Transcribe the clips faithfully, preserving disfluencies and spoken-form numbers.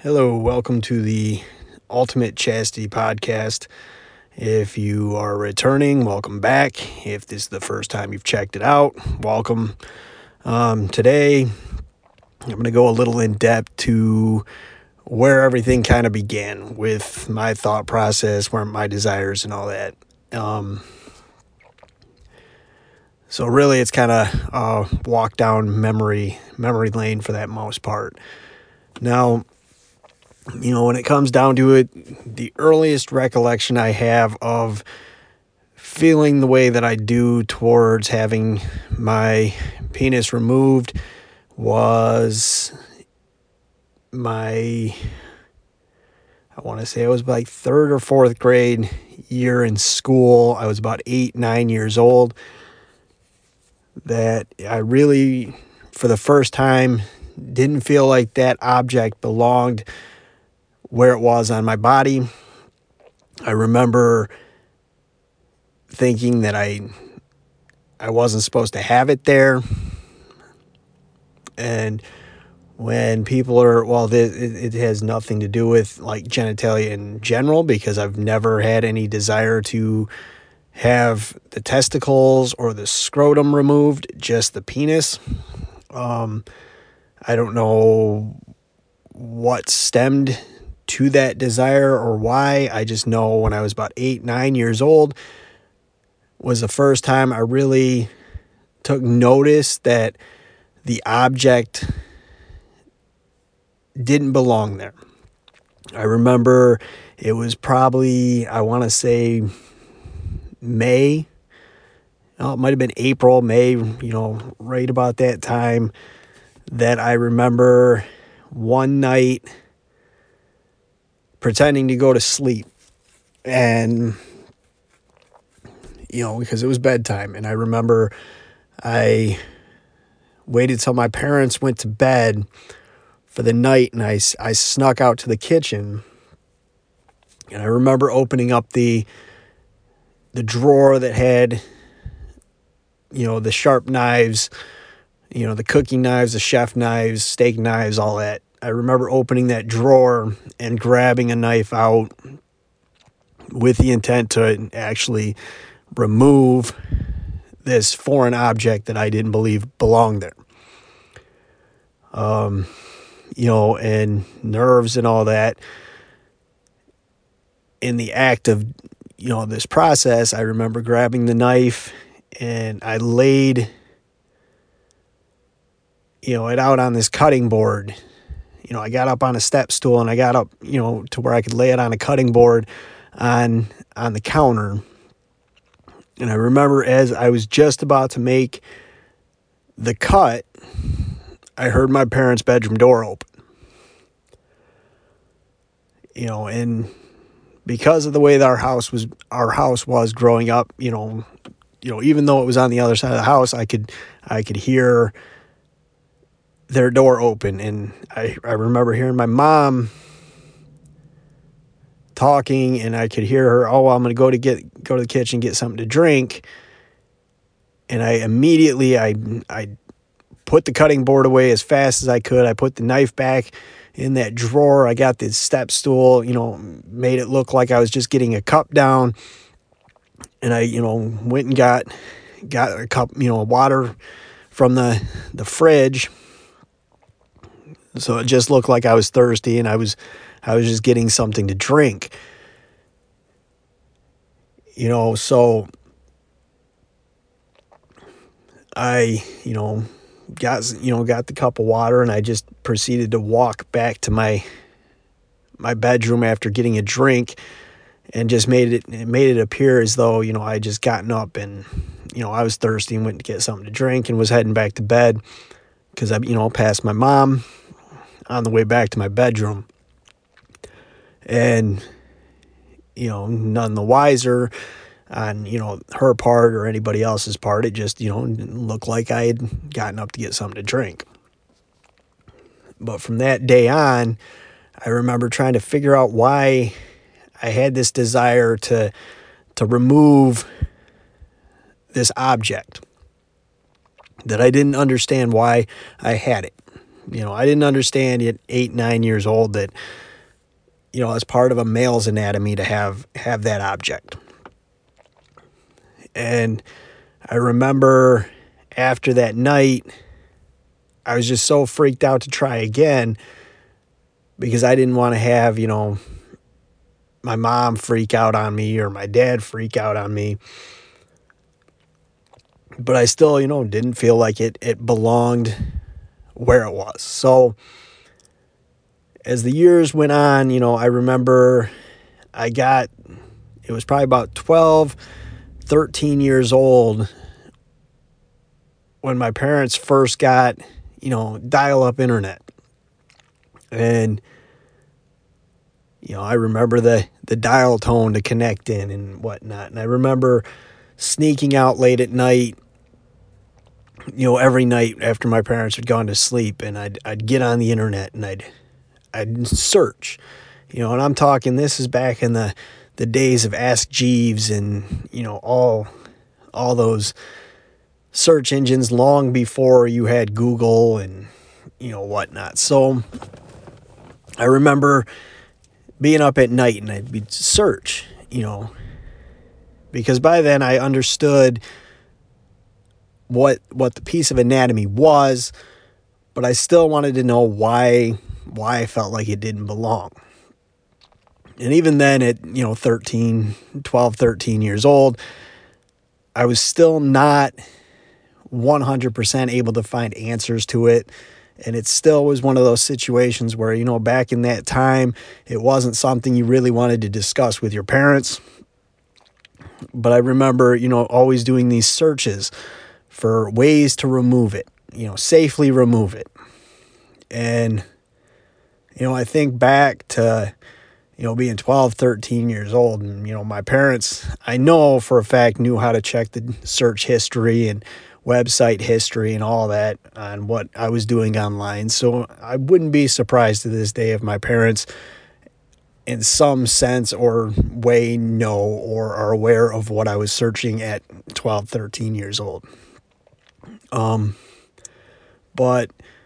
Hello, welcome to the Ultimate Chastity Podcast. If you are returning, welcome back. If this is the first time you've checked it out, welcome. Um, today, I'm going to go a little in depth to where everything kind of began with my thought process, where my desires and all that. Um, so really, it's kind of a walk down memory memory lane for that most part. Now, you know, when it comes down to it, the earliest recollection I have of feeling the way that I do towards having my penis removed was my, I want to say it was like third or fourth grade year in school. I was about eight, nine years old. That I really, for the first time, didn't feel like that object belonged where it was on my body. I remember thinking that I I wasn't supposed to have it there. And when people are, well, it, it has nothing to do with like genitalia in general, because I've never had any desire to have the testicles or the scrotum removed, just the penis. Um, I don't know what stemmed to that desire or why. I just know when I was about eight, nine years old was the first time I really took notice that the object didn't belong there. I remember it was probably, I want to say May. Oh, it might have been April, May, you know, right about that time that I remember one night pretending to go to sleep. And, you know, because it was bedtime. And I remember I waited till my parents went to bed for the night, and I, I snuck out to the kitchen. And I remember opening up the the drawer that had, you know, the sharp knives, you know, the cooking knives, the chef knives, steak knives, all that. I remember opening that drawer and grabbing a knife out with the intent to actually remove this foreign object that I didn't believe belonged there. Um, you know, and nerves and all that. In the act of, you know, this process, I remember grabbing the knife and I laid, you know, it out on this cutting board. You know, I got up on a step stool and I got up, you know, to where I could lay it on a cutting board on on the counter. And I remember as I was just about to make the cut, I heard my parents' bedroom door open. You know, and because of the way that our house was, our house was growing up, you know, you know, even though it was on the other side of the house, I could, I could hear their door open. And I, I remember hearing my mom talking, and I could hear her, oh, I'm going to go to get, go to the kitchen, get something to drink. And I immediately, I, I put the cutting board away as fast as I could. I put the knife back in that drawer. I got the step stool, you know, made it look like I was just getting a cup down. And I, you know, went and got, got a cup, you know, water from the, the fridge. So it just looked like I was thirsty, and I was, I was just getting something to drink. You know, so I, you know, got, you know, got the cup of water, and I just proceeded to walk back to my, my bedroom after getting a drink, and just made it, it made it appear as though, you know, I just gotten up and, you know, I was thirsty and went to get something to drink and was heading back to bed because I, you know, passed my mom on the way back to my bedroom. And, you know, none the wiser on, you know, her part or anybody else's part. It just, you know, looked like I had gotten up to get something to drink. But from that day on, I remember trying to figure out why I had this desire to, to remove this object, that I didn't understand why I had it. You know, I didn't understand at eight, nine years old that, you know, as part of a male's anatomy to have, have that object. And I remember after that night, I was just so freaked out to try again because I didn't want to have, you know, my mom freak out on me or my dad freak out on me. But I still, you know, didn't feel like it, it belonged where it was. So as the years went on, you know, I remember I got, it was probably about twelve, thirteen years old when my parents first got, you know, dial-up internet. And, you know, I remember the, the dial tone to connect in and whatnot. And I remember sneaking out late at night, you know, every night after my parents had gone to sleep, and I'd, I'd get on the internet and I'd, I'd search, you know, and I'm talking, this is back in the, the days of Ask Jeeves and, you know, all, all those search engines long before you had Google and, you know, whatnot. So I remember being up at night and I'd be search, you know, because by then I understood what, what the piece of anatomy was, but I still wanted to know why, why I felt like it didn't belong. And even then at, you know, thirteen, twelve, thirteen years old, I was still not one hundred percent able to find answers to it. And it still was one of those situations where, you know, back in that time, it wasn't something you really wanted to discuss with your parents. But I remember, you know, always doing these searches for ways to remove it, you know, safely remove it. And, you know, I think back to, you know, being twelve, thirteen years old, and, you know, my parents, I know for a fact, knew how to check the search history and website history and all that on what I was doing online. So I wouldn't be surprised to this day if my parents in some sense or way know or are aware of what I was searching at twelve, thirteen years old. Um, but,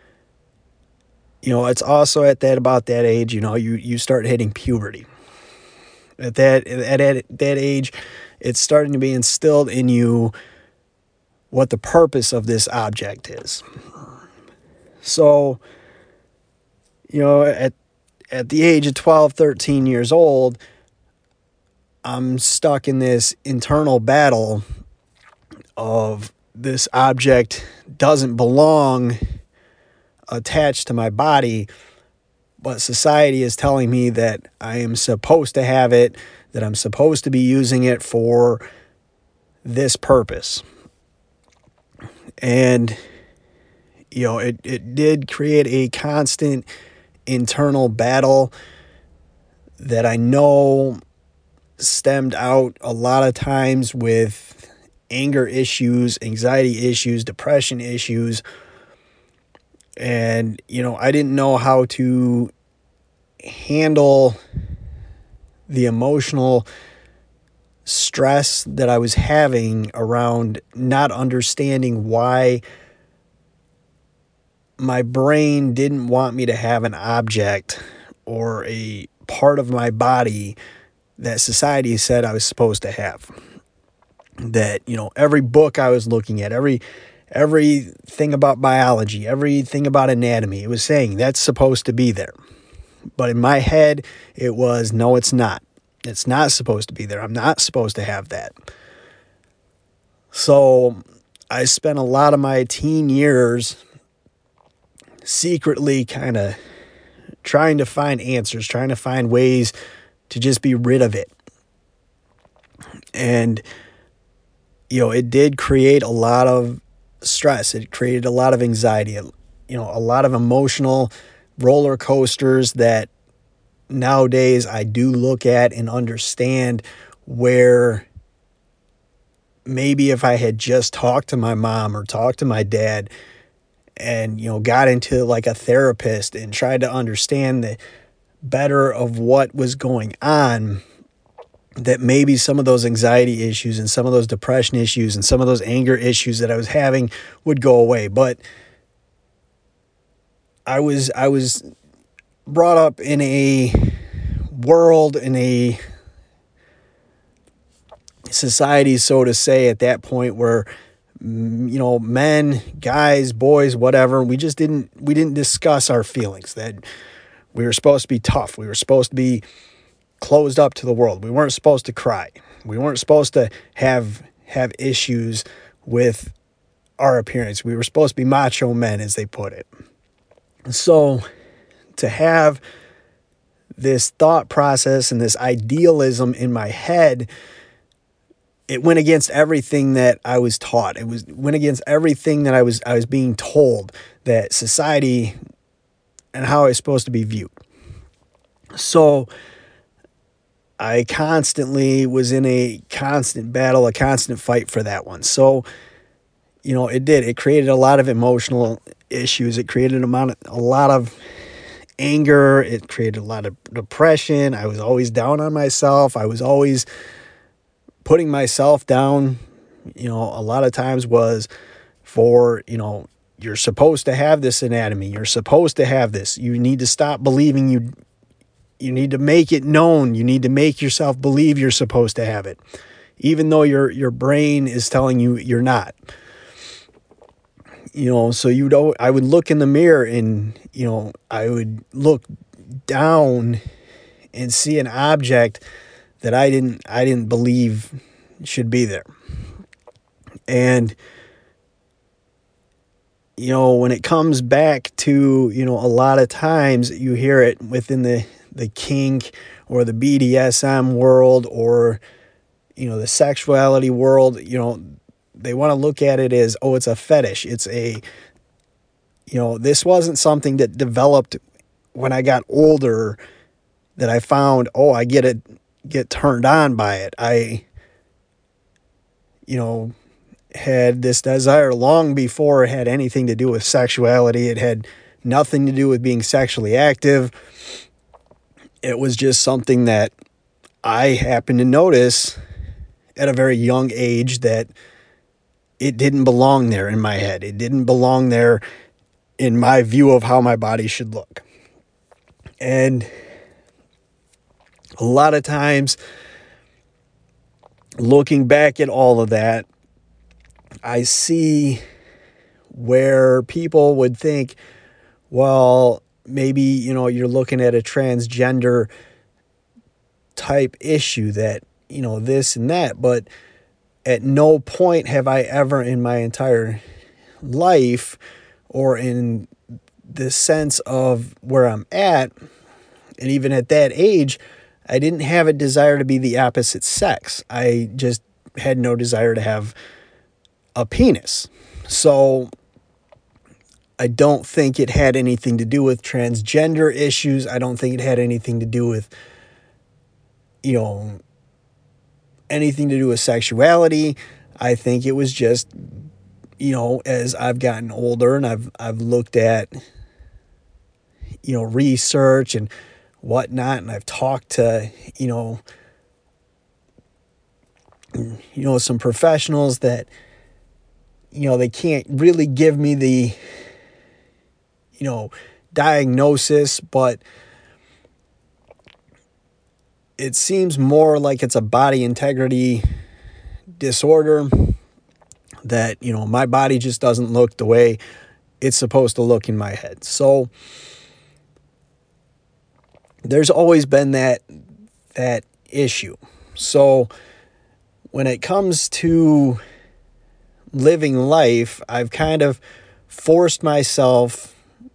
you know, it's also at that, about that age, you know, you, you start hitting puberty. At that, at, at that age, it's starting to be instilled in you what the purpose of this object is. So, you know, at, at the age of twelve, thirteen years old, I'm stuck in this internal battle of this object doesn't belong attached to my body, but society is telling me that I am supposed to have it, that I'm supposed to be using it for this purpose. And, you know, it, it did create a constant internal battle that I know stemmed out a lot of times with anger issues, anxiety issues, depression issues. And, you know, I didn't know how to handle the emotional stress that I was having around not understanding why my brain didn't want me to have an object or a part of my body that society said I was supposed to have. That, you know, every book I was looking at, every everything about biology, everything about anatomy, it was saying that's supposed to be there. But in my head, it was, no, it's not. It's not supposed to be there. I'm not supposed to have that. So I spent a lot of my teen years secretly kind of trying to find answers, trying to find ways to just be rid of it. And, you know, it did create a lot of stress. It created a lot of anxiety, you know, a lot of emotional roller coasters that nowadays I do look at and understand where maybe if I had just talked to my mom or talked to my dad and, you know, got into like a therapist and tried to understand the better of what was going on, that maybe some of those anxiety issues and some of those depression issues and some of those anger issues that I was having would go away. But I was I was brought up in a world, in a society, so to say, at that point where, you know, men, guys, boys, whatever, we just didn't we didn't discuss our feelings. That we were supposed to be tough. We were supposed to be closed up to the world. We weren't supposed to cry. We weren't supposed to have have issues with our appearance. We were supposed to be macho men, as they put it. So to have this thought process and this idealism in my head, it went against everything that I was taught. It was went against everything that I was I was being told, that society and how I was supposed to be viewed. So I constantly was in a constant battle, a constant fight for that one. So, you know, it did. It created a lot of emotional issues. It created a lot of, a lot of anger. It created a lot of depression. I was always down on myself. I was always putting myself down. You know, a lot of times was for, you know, you're supposed to have this anatomy. You're supposed to have this. You need to stop believing you You need to make it known. You need to make yourself believe you're supposed to have it, even though your your brain is telling you you're not. You know, so you don't. I would look in the mirror and, you know, I would look down and see an object that I didn't I didn't believe should be there. And, you know, when it comes back to, you know, a lot of times you hear it within the the kink or the B D S M world, or, you know, the sexuality world, you know, they want to look at it as, oh, it's a fetish. It's a, you know, this wasn't something that developed when I got older, that I found, oh, I get it, get turned on by it. I, you know, had this desire long before it had anything to do with sexuality. It had nothing to do with being sexually active. It was just something that I happened to notice at a very young age, that it didn't belong there in my head. It didn't belong there in my view of how my body should look. And a lot of times, looking back at all of that, I see where people would think, well, maybe, you know, you're looking at a transgender type issue, that, you know, this and that. But at no point have I ever in my entire life, or in the sense of where I'm at, and even at that age, I didn't have a desire to be the opposite sex. I just had no desire to have a penis. So I don't think it had anything to do with transgender issues. I don't think it had anything to do with, you know, anything to do with sexuality. I think it was just, you know, as I've gotten older and I've I've looked at, you know, research and whatnot, and I've talked to, you know, you know, some professionals that, you know, they can't really give me the, you know, diagnosis, but it seems more like it's a body integrity disorder, that, you know, my body just doesn't look the way it's supposed to look in my head. So there's always been that that issue. So when it comes to living life, I've kind of forced myself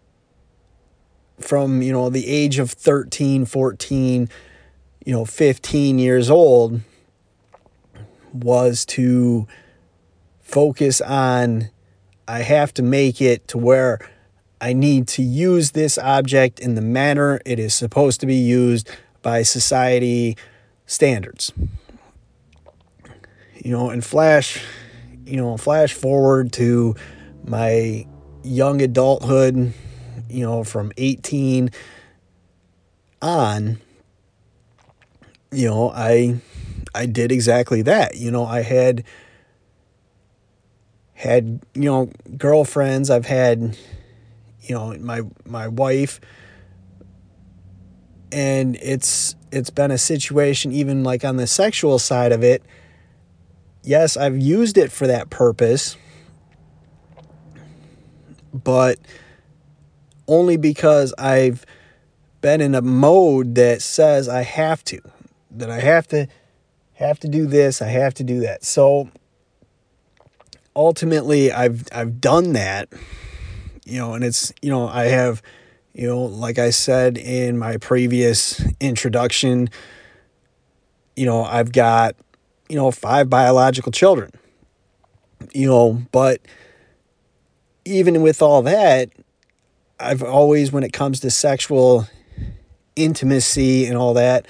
from, you know, the age of thirteen, fourteen, you know, fifteen years old, was to focus on, I have to make it to where I need to use this object in the manner it is supposed to be used by society standards. You know, and flash, you know, flash forward to my young adulthood, you know, from eighteen on, you know, I I did exactly that. You know, I had had, you know, girlfriends. I've had, you know, my my wife, and it's it's been a situation even like on the sexual side of it. Yes, I've used it for that purpose, but only because I've been in a mode that says I have to, that I have to have to do this, I have to do that. So ultimately I've I've done that, you know, and it's, you know, I have, you know, like I said in my previous introduction, you know, I've got, you know, five biological children, you know, but even with all that, I've always, when it comes to sexual intimacy and all that,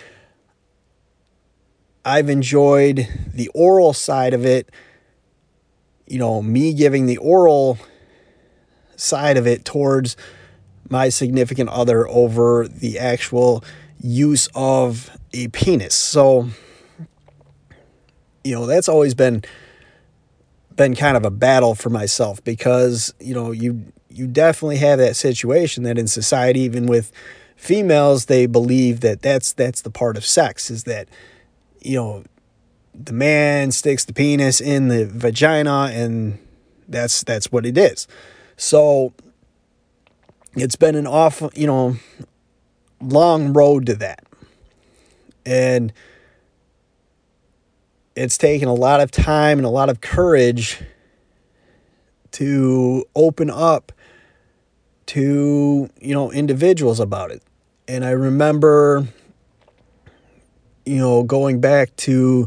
I've enjoyed the oral side of it, you know, me giving the oral side of it towards my significant other over the actual use of a penis. So, you know, that's always been been kind of a battle for myself, because, you know, you you definitely have that situation that in society, even with females, they believe that that's that's the part of sex, is that, you know, the man sticks the penis in the vagina and that's that's what it is. So it's been an awful, you know, long road to that. And it's taken a lot of time and a lot of courage to open up to, you know, individuals about it. And I remember, you know, going back to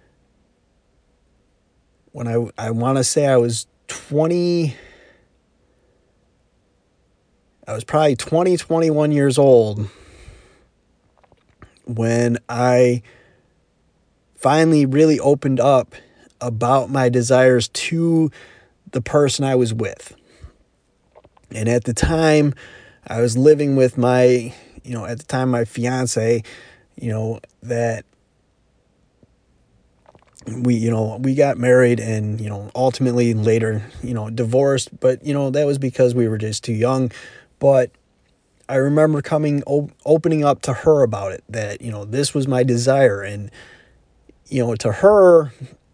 when I, I want to say I was twenty, I was probably twenty, twenty-one years old when I finally really opened up about my desires to the person I was with. And at the time, I was living with my, you know, at the time, my fiance, you know, that we, you know, we got married and, you know, ultimately later, you know, divorced. But, you know, that was because we were just too young. But I remember coming, op- opening up to her about it, that, you know, this was my desire. And, you know, to her,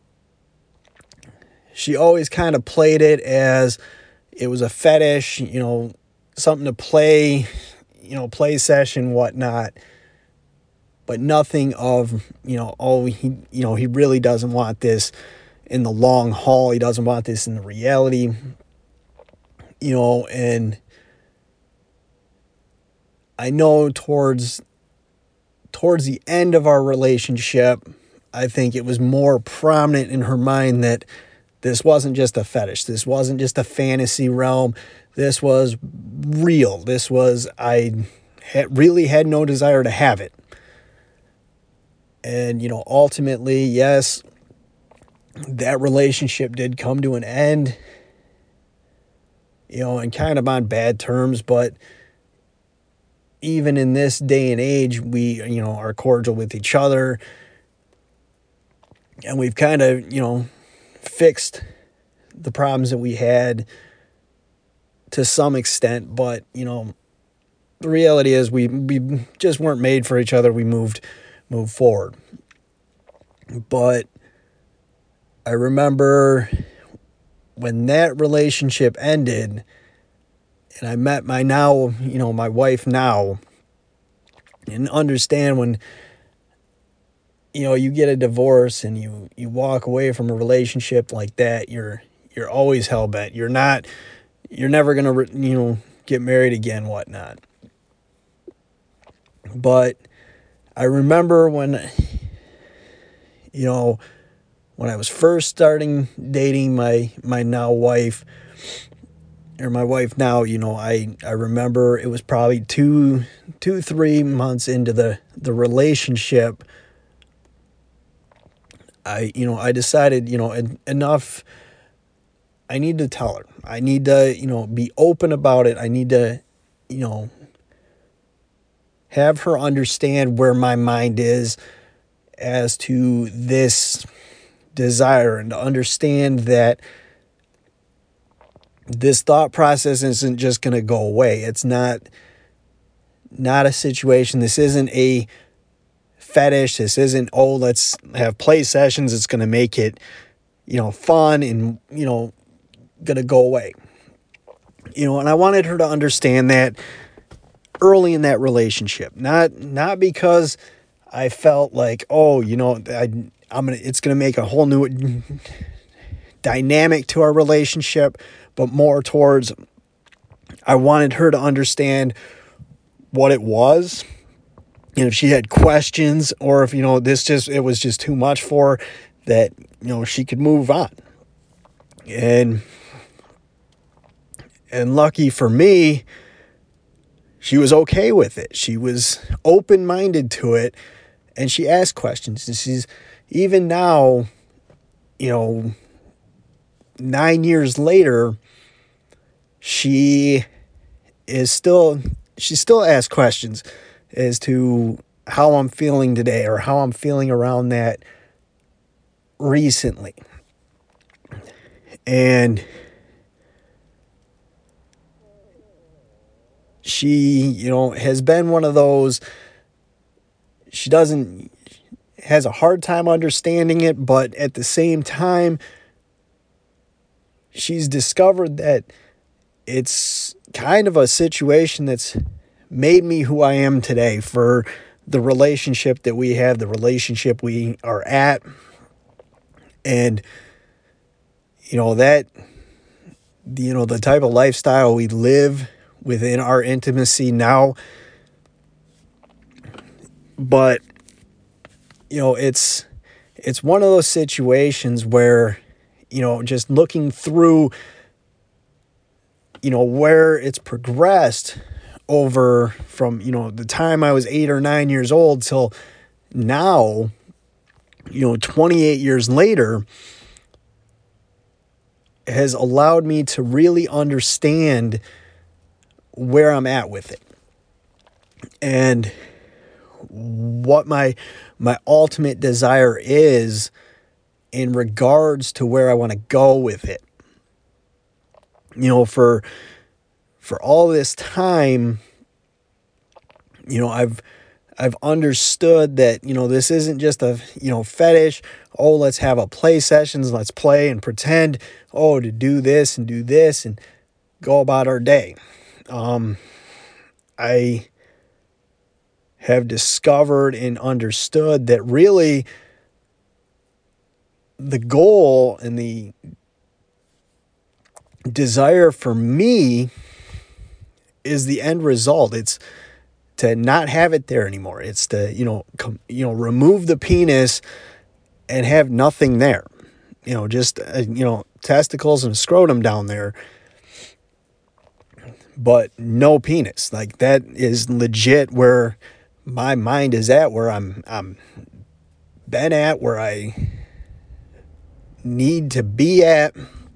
she always kind of played it as it was a fetish, you know, something to play, you know, play session, whatnot. But nothing of, you know, oh, he, you know, he really doesn't want this in the long haul. He doesn't want this in the reality, you know, and I know towards, towards the end of our relationship, I think it was more prominent in her mind that this wasn't just a fetish. This wasn't just a fantasy realm. This was real. This was, I had, really had no desire to have it. And, you know, ultimately, yes, that relationship did come to an end, you know, and kind of on bad terms. But even in this day and age, we, you know, are cordial with each other. And we've kind of, you know, fixed the problems that we had to some extent. But, you know, the reality is we, we just weren't made for each other. We moved, moved forward. But I remember when that relationship ended and I met my now, you know, my wife now, and understand when, you know, you get a divorce and you, you walk away from a relationship like that, you're, you're always hell-bent. You're not, you're never going to, you know, get married again, whatnot. But I remember when, you know, when I was first starting dating my, my now wife, or my wife now, you know, I, I remember it was probably two, two, three months into the, the relationship. I, you know, I decided, you know, en- enough. I need to tell her. I need to, you know, be open about it. I need to, you know, have her understand where my mind is as to this desire, and to understand that this thought process isn't just going to go away. It's not not a situation. This isn't a fetish. This isn't, oh, let's have play sessions. It's going to make it, you know, fun and, you know, going to go away. You know, and I wanted her to understand that early in that relationship, not not because I felt like, oh, you know, I, I'm gonna, it's gonna make a whole new dynamic to our relationship, but more towards, I wanted her to understand what it was, and if she had questions, or if, you know, this just, it was just too much for her, that, you know, she could move on. And and lucky for me, she was okay with it. She was open-minded to it, and she asked questions. And she's, even now, you know, nine years later, she is still, she still asks questions as to how I'm feeling today, or how I'm feeling around that recently. And she, you know, has been one of those, she doesn't, has a hard time understanding it, but at the same time, she's discovered that it's kind of a situation that's made me who I am today, for the relationship that we have, the relationship we are at. And, you know, that, you know, the type of lifestyle we live within our intimacy now. But, you know, it's, it's one of those situations where, you know, just looking through, you know, where it's progressed over from, you know, the time I was eight or nine years old till now, you know, twenty-eight years later, has allowed me to really understand where I'm at with it, and what my my ultimate desire is in regards to where I want to go with it. You know, for for all this time, you know, I've I've understood that, you know, this isn't just a, you know, fetish. Oh, let's have a play sessions, let's play and pretend, oh, to do this and do this and go about our day. Um, I have discovered and understood that really the goal and the desire for me is the end result. It's to not have it there anymore. It's to, you know, com- you know, remove the penis and have nothing there. You know, just, uh, you know, testicles and scrotum down there, but no penis. Like, that is legit where my mind is at, where I'm, I'm been at, where I need to be at.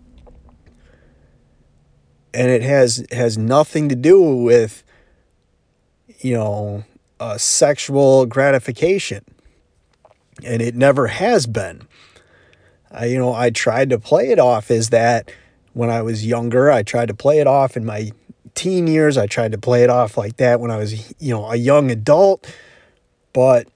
And it has, has nothing to do with, you know, uh, sexual gratification. And it never has been. I, you know, I tried to play it off as that when I was younger. I tried to play it off in my teen years. I tried to play it off like that when I was, you know, a young adult. But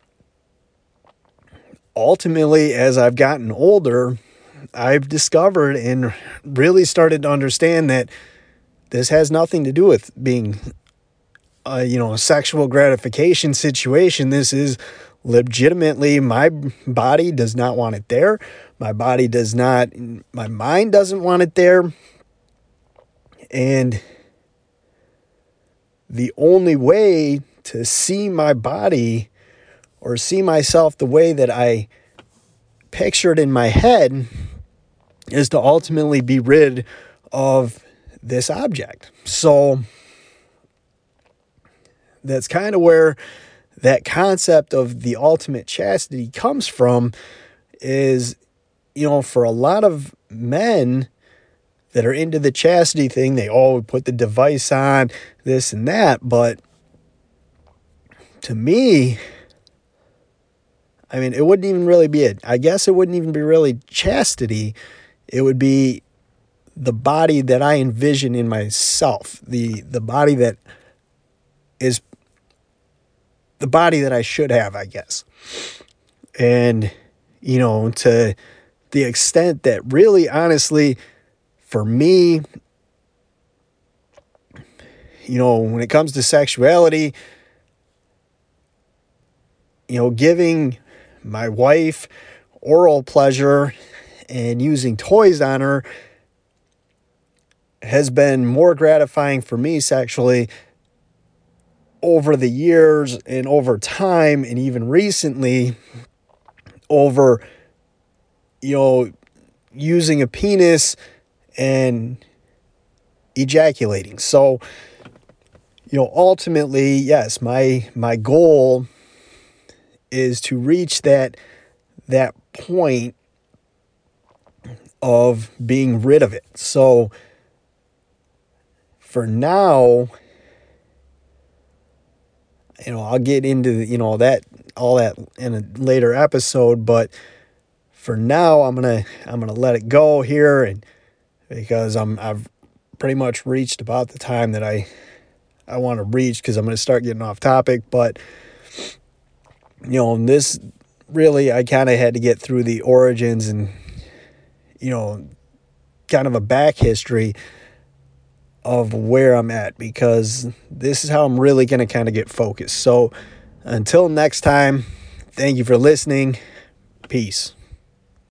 ultimately, as I've gotten older, I've discovered and really started to understand that this has nothing to do with being a, you know, a sexual gratification situation. This is legitimately, my body does not want it there. My body does not, my mind doesn't want it there. And the only way to see my body or see myself the way that I pictured in my head is to ultimately be rid of this object. So that's kind of where that concept of the ultimate chastity comes from. Is, you know, for a lot of men that are into the chastity thing, they all put the device on, this and that. But to me, I mean, it wouldn't even really be it. I guess it wouldn't even be really chastity. It would be the body that I envision in myself, the the body that is the body that I should have, I guess. And, you know, to the extent that really, honestly, for me, you know, when it comes to sexuality, you know, giving my wife oral pleasure and using toys on her has been more gratifying for me sexually over the years and over time, and even recently over, you know, using a penis and ejaculating. So, you know, ultimately, yes, my my goal is to reach that that point of being rid of it. So for now, you know, I'll get into, you know, that all that in a later episode, but for now I'm going to I'm going to let it go here, and because I'm I've pretty much reached about the time that I I want to reach, because I'm going to start getting off topic. But you know, this really, I kind of had to get through the origins and, you know, kind of a back history of where I'm at, because this is how I'm really going to kind of get focused. So until next time, thank you for listening. Peace.